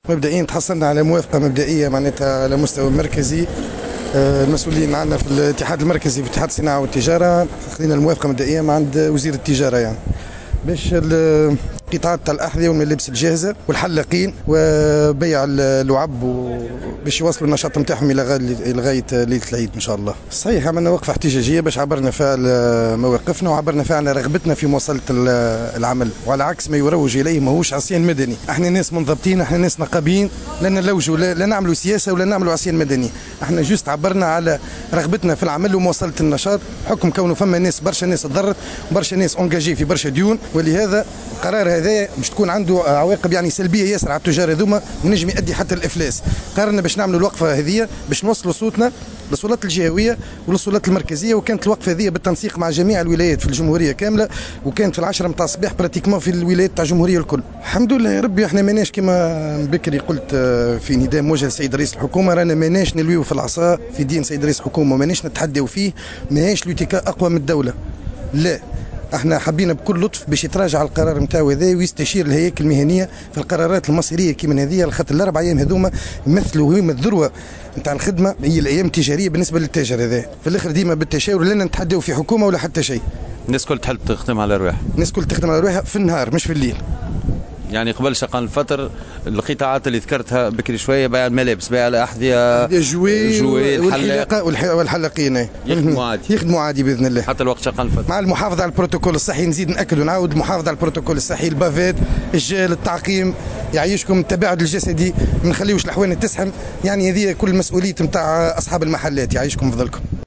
مبدئيا تحصلنا على موافقة مبدئية معناتها على مستوى مركزي. المسؤولين عندنا في الاتحاد المركزي في اتحاد الصناعة والتجارة خذينا الموافقة مبدئية من عند وزير التجارة يعني باش قطاعات تاع الأحذية والملابس الجاهزة والحلاقين وبيع اللعب باش يواصلوا النشاط نتاعهم إلى غاية ليلة العيد إن شاء الله. صحيح عملنا وقفة احتجاجية باش عبرنا فيها مواقفنا وعبرنا فيها على رغبتنا في مواصلة العمل، وعلى عكس ما يروج إليه ماهوش عصيان مدني. احنا ناس منضبطين، احنا ناس نقابيين، لا نلوجوا لا نعملوا سياسة ولا نعملوا عصيان مدني. احنا جوست عبرنا على رغبتنا في العمل ومواصلة النشاط، حكم كونه فما ناس برشا ناس تضرت وبرشا ناس اونجاجي في برشا ديون، ولهذا القرار هذا باش تكون عنده عواقب يعني سلبيه ياسر على التجار هذوما ونجم يؤدي حتى الافلاس. قررنا باش نعملوا الوقفه هذه باش نوصلوا صوتنا للسلطات الجهويه وللسلطات المركزيه، وكانت الوقفه هذه بالتنسيق مع جميع الولايات في الجمهوريه كامله، وكانت في 10 متاع الصباح براتيكمون في الولايات تاع الجمهوريه الكل. الحمد لله يا ربي احنا ماناش كما بكري قلت في نداء موجه للسيد رئيس الحكومه، رانا ماناش نلويو في العصا في دين سيد رئيس الحكومه وماناش نتحداو فيه، ماهيش لوتيكا اقوى من الدوله، لا احنا حبينا بكل لطف باش يتراجع القرار نتاعو هذا ويستشير الهياكل المهنيه في القرارات المصيريه كيما هذه، على خاطر الاربع ايام هذوما يمثلوا هما الذروه نتاع الخدمه، هي الايام التجاريه بالنسبه للتاجر هذا. في الاخر ديما بالتشاور، لا نتحداو في حكومه ولا حتى شيء. الناس كل تحب تخدم على رواحها، الناس كل تخدم على رواحها في النهار مش في الليل. يعني قبل شقان الفتر القطاعات اللي ذكرتها بكري شويه بيع الملابس، بيع الاحذيه، جوي والحلاقه والحلاقين يخدموا عادي باذن الله حتى الوقت شقان الفتر، مع المحافظه على البروتوكول الصحي. نزيد ناكد ونعاود المحافظه على البروتوكول الصحي، البافات، الجل، التعقيم، يعيشكم التباعد الجسدي، ما نخليوش الاحوال تسحم، يعني هذه كل مسؤوليه نتاع اصحاب المحلات، يعيشكم فضلكم.